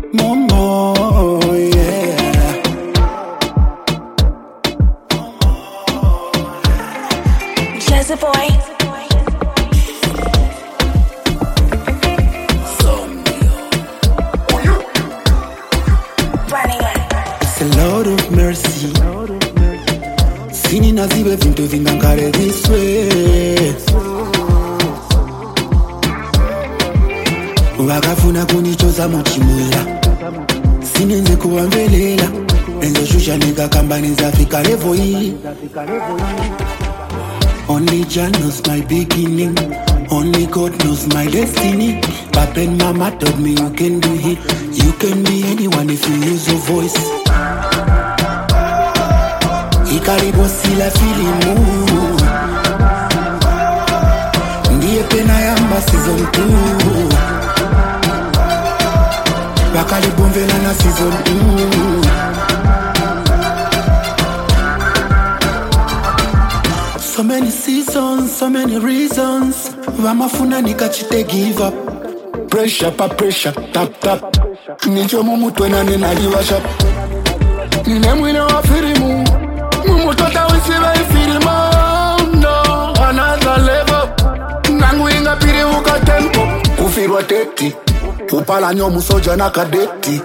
Momo, yeah. Jazzy boy. It's a Lord of mercy. Sini nazibe vintu vingangare this way. Wakafuna kunichoza muchimwira sinenze kuwamvelela enzoshusha nikakambani zafika levo hii. Only Jah knows my beginning, only God knows my destiny. Papa and mama told me you can do it, you can be anyone if you use your voice. Ikaribosi la filimu ndiye pena yamba season 2 Bakalibomvela na season 2. So many seasons, so many reasons. Vamafuna nikachite give up. Pressure pa pressure, tap tap. Nicho mumutwena ninaliwasha. Nine mwine wa firimu mumutota wisiva ifirimu. No, another level. Nangu inga piri uka tempo. Kufirwa teti upala nyo musoja na kadeti.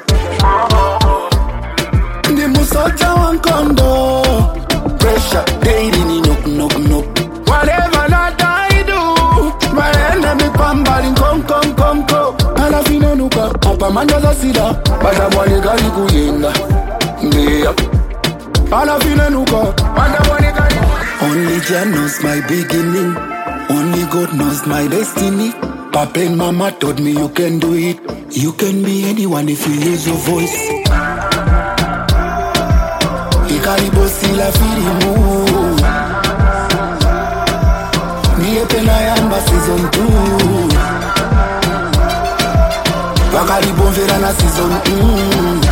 Ndi musoja wankondo. Pressure, daily ni knock knock knock. Whatever that I do, my enemy pambali konko. Ala fine nuka, apa manja za sida. Bada mwani gari kuyenda. Yeah. Ala fine nuka, bada mwani gari kuyenda. Only Jah knows my beginning, only God knows my destiny. Papa and mama told me you can do it, you can be anyone if you use your voice. Ikaribosi la filimu niye pena yamba season 2 Bakalibomvela na season 2.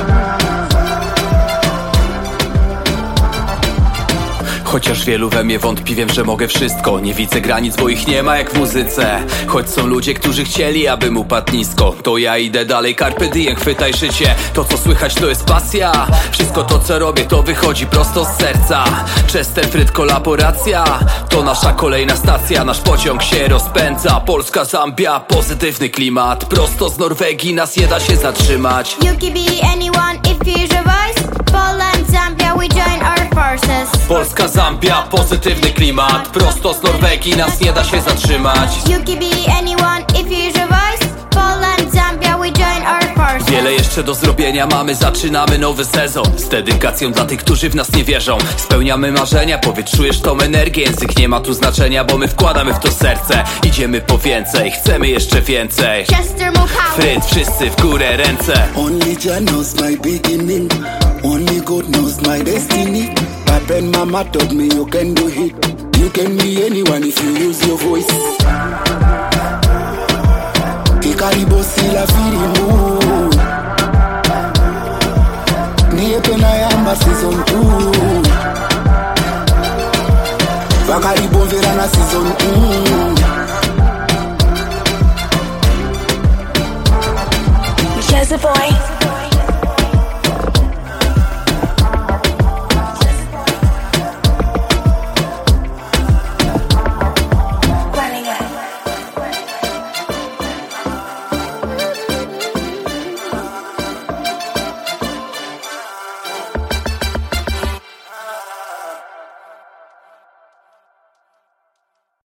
Chociaż wielu we mnie wątpi, wiem, że mogę wszystko. Nie widzę granic, bo ich nie ma jak w muzyce. Choć są ludzie, którzy chcieli, abym upadł nisko, to ja idę dalej, carpe diem, chwytaj życie. To co słychać to jest pasja. Wszystko to co robię to wychodzi prosto z serca. Chesterfield kolaboracja to nasza kolejna stacja. Nasz pociąg się rozpędza. Polska, Zambia, pozytywny klimat. Prosto z Norwegii nas nie da się zatrzymać. You can be anyone if you use your voice. Poland, Zambia, we join our forces. Polska, Zambia, pozytywny klimat. Prosto z Norwegii nas nie da się zatrzymać. You can be anyone if you use your voice. Poland, Zambia, we join our forces. Wiele jeszcze do zrobienia mamy, zaczynamy nowy sezon. Z dedykacją dla tych, którzy w nas nie wierzą. Spełniamy marzenia, powiedz, czujesz tą energię. Język nie ma tu znaczenia, bo my wkładamy w to serce. Idziemy po więcej, chcemy jeszcze więcej. Chester Mukau. Fryt, wszyscy w górę ręce. Only Jah knows my beginning, only God knows my destiny. Papa and mama told me you can do it, you can be anyone if you use your voice. Ikaribosi la filimu niye pena yamba season 2 Bakalibomvela na season 2. Jazzy boy.